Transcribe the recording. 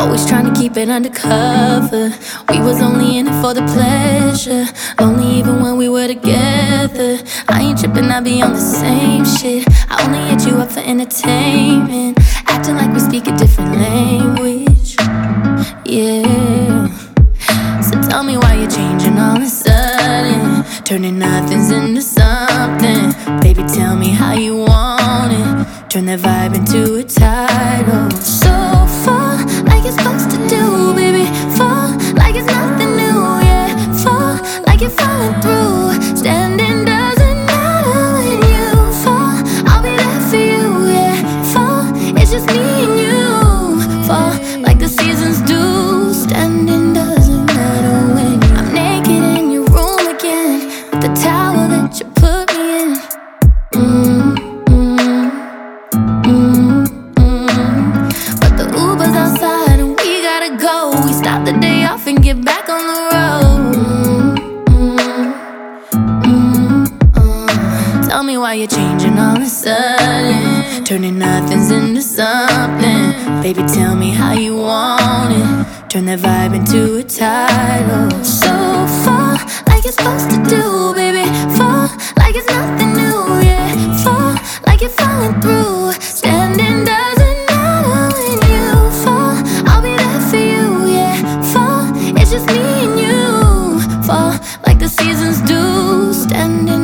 Always trying to keep it undercover. We was only in it for the pleasure. Lonely even when we were together. I ain't tripping, I be on the same shit. I only hit you up for entertainment. Acting like we speak a different language. Yeah. So tell me why you're changing all of a sudden, turning nothings into something. Baby, tell me how you want it. Turn that vibe into a title. So fall like it's supposed to do, baby. Fall like it's nothing new, yeah. Fall like you're falling through. Standing doesn't matter when you fall. I'll be there for you, yeah. Fall, it's just me and you. Fall like the seasons do. Standing doesn't matter when I'm naked in your room again, with the towel that you put me in. But the Uber's outside and we gotta go. We stop the day off and get back on the road. Tell me why you're changing all of a sudden, turning nothings into something. Baby, tell me how you want it. Turn that vibe into a title. So fall like it's supposed to do, baby. Fall like it's nothing new, yeah. Fall like you're falling through. Standing doesn't matter when you fall. I'll be there for you, yeah. Fall, it's just me and you. Fall like the seasons do. Standing